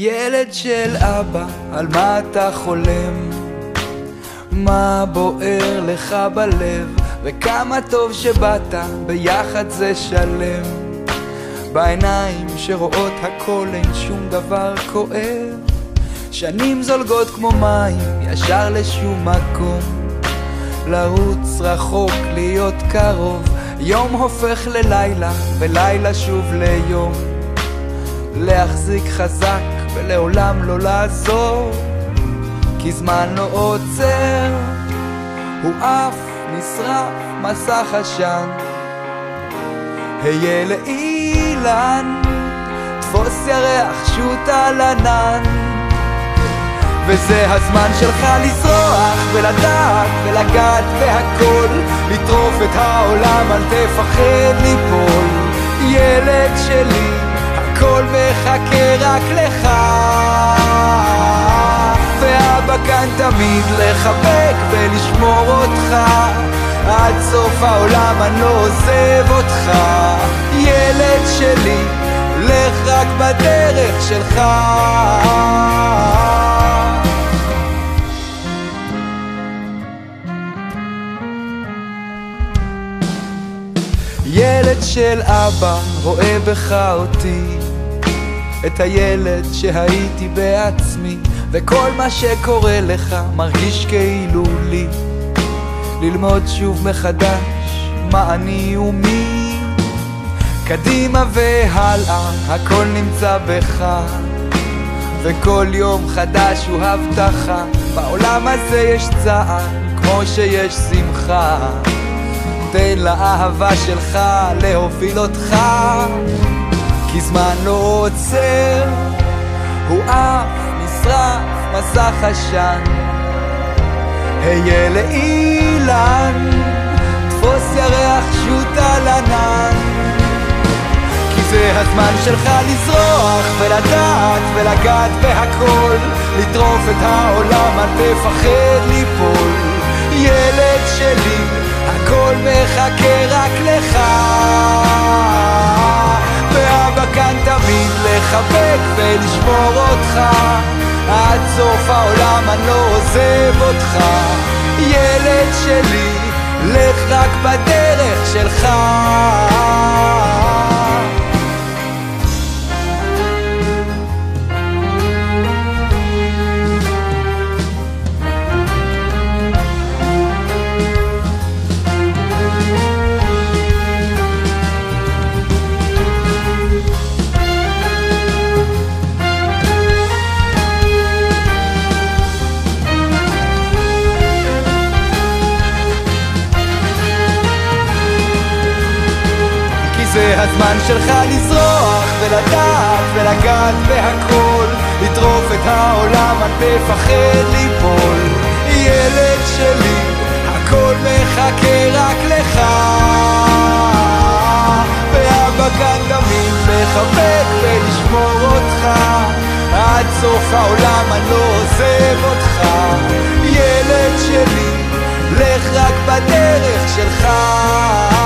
ילד של אבא, על מה אתה חולם? מה בוער לך בלב? וכמה טוב שבאת, ביחד זה שלם. בעיניים שרואות הכל אין שום דבר כואב. שנים זולגות כמו מים, ישר לשום מקום. לרוץ רחוק, להיות קרוב. יום הופך ללילה, ולילה שוב ליום. להחזיק חזק ולעולם לא לעזור, כי זמן לא עוצר, הוא אף נשרף מסך עשן. היה לאילן, תפוס ירח, שוט על ענן. וזה הזמן שלך לזרוח ולדעת ולגעת בהכל, לטרוף את העולם, אל תפחד ליפול. ילד שלי, הכל מחכה רק לך, ואבא כאן תמיד לחבק ולשמור אותך. עד סוף העולם אני לא עוזב אותך. ילד שלי, לך רק בדרך שלך. ילד של אבא רואה בך אותי, את הילד שהייתי בעצמי, וכל מה שקורה לך מרגיש כאילו לי. ללמוד שוב מחדש מה אני ומי, קדימה והלאה הכל נמצא בך, וכל יום חדש הוא הבטחה. בעולם הזה יש צער כמו שיש שמחה, תן לאהבה שלך להוביל אותך, כי זמן לא עוצר, הוא אף נשרף מסך עשן. היה לאילן, תפוס ירח, שוט על ענן. כי זה הזמן שלך לזרוח ולדעת ולגעת בהכל, לטרוף את העולם, אל תפחד ליפול. ילד שלי, הכל מחכה רק לך, ואבא כאן תמיד לחבק ולשמור אותך. עד סוף העולם אני לא עוזב אותך. ילד שלי, לך רק בדרך שלך. זה הזמן שלך לזרוח ולדעת ולגעת בהכל, לטרוף את העולם, אל תפחד ליפול. ילד שלי, הכל מחכה רק לך, ואבא כאן תמיד לחבק ולשמור אותך. עד סוף העולם אני לא עוזב אותך. ילד שלי, לך רק בדרך שלך.